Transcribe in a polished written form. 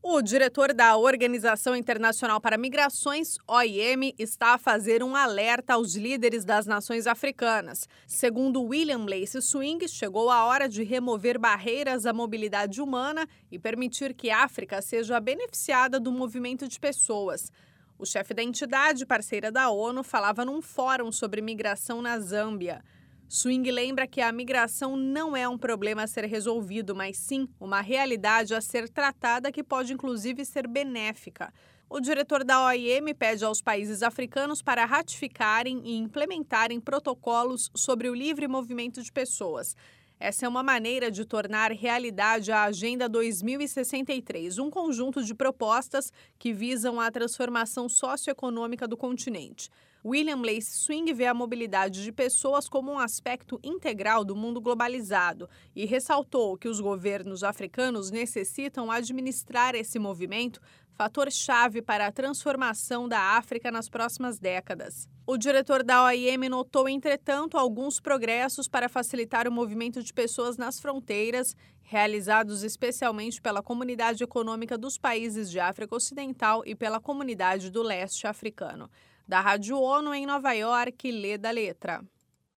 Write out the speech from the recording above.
O diretor da Organização Internacional para Migrações, OIM, está a fazer um alerta aos líderes das nações africanas. Segundo William Lacy Swing, chegou a hora de remover barreiras à mobilidade humana e permitir que a África seja beneficiada do movimento de pessoas. O chefe da entidade parceira da ONU falava num fórum sobre migração na Zâmbia. Swing lembra que a migração não é um problema a ser resolvido, mas sim uma realidade a ser tratada que pode inclusive ser benéfica. O diretor da OIM pede aos países africanos para ratificarem e implementarem protocolos sobre o livre movimento de pessoas. Essa é uma maneira de tornar realidade a Agenda 2063, um conjunto de propostas que visam a transformação socioeconômica do continente. William Lacy Swing vê a mobilidade de pessoas como um aspecto integral do mundo globalizado e ressaltou que os governos africanos necessitam administrar esse movimento, fator-chave para a transformação da África nas próximas décadas. O diretor da OIM notou, entretanto, alguns progressos para facilitar o movimento de pessoas nas fronteiras, realizados especialmente pela Comunidade Econômica dos Países de África Ocidental e pela Comunidade do Leste Africano. Da Rádio ONU em Nova York, Leda Letra.